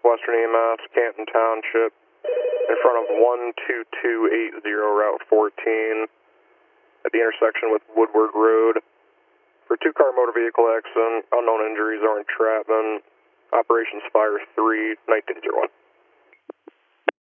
Northwestern EMS, Canton Township, in front of 12280 Route 14 at the intersection with Woodward Road. For 2-car motor vehicle accident, unknown injuries are entrapment. Operations Fire 3, 1901.